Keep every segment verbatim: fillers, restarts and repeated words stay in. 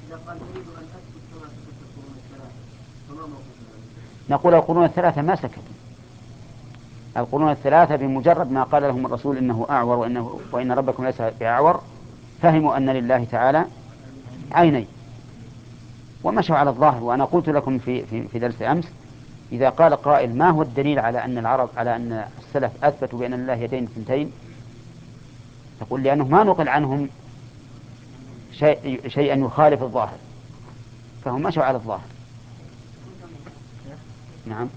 نقول القرون الثلاثة ما سكتوا. القرون الثلاثة بمجرد ما قال لهم الرسول إنه أعور وإنه وإن ربكم ليس بأعور فهموا أن لله تعالى عينين ومشوا على الظاهر. وأنا قلت لكم في في في درس أمس إذا قال قائل ما هو الدليل على أن العرب على أن السلف أثبتوا بأن لله يدين اثنتين، تقول لأنه ما نقل عنهم شيء شيئا يخالف الظاهر فهم مشوا على الظاهر. نعم.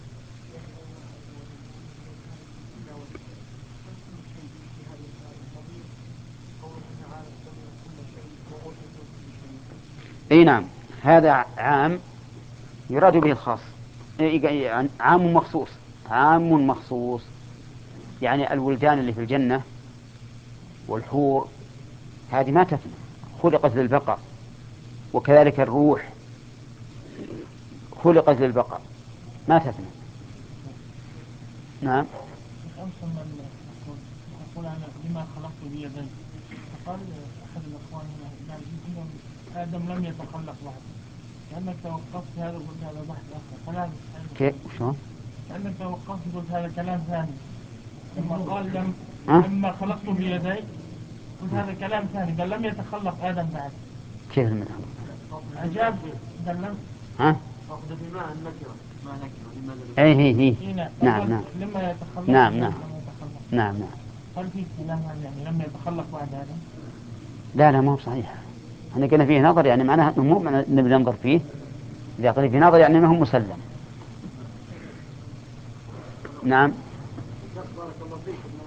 اي نعم، هذا عام يراد به الخاص، عام مخصوص. عام مخصوص يعني الولدان اللي في الجنة والحور هذه ما تفنى، خلقت للبقاء، وكذلك الروح خلقت للبقاء ما تفنى. نعم. يقول أنا لما خلقت بيدي، فقال أحد الأخوان قال آدم لم يتخلق بعد، لأنك توقفت هذا قلت هذا بحث آخر كلام. كيف شلون؟ لأنك توقفت قلت هذا كلام ثاني، لما قال لم أه؟ لما خلقت بيدي قلت هذا كلام ثاني، قال لم يتخلق آدم بعد. كيف المتخلق؟ عجاب. قال لم ها؟ أخذ بما النكرة ما نكرة لماذا؟ أي هي هي. نعم نعم. لما يتخلق نعم نعم نعم نعم. هل في كلام يعني لم يتخلق بعد هذا؟ لا لا ما هو صحيح. احنا قلنا فيه نظر يعني معناه انه مو نبي ننظر فيه، اذا قلنا فيه نظر يعني ما هو مسلم. نعم. بارك الله فيك.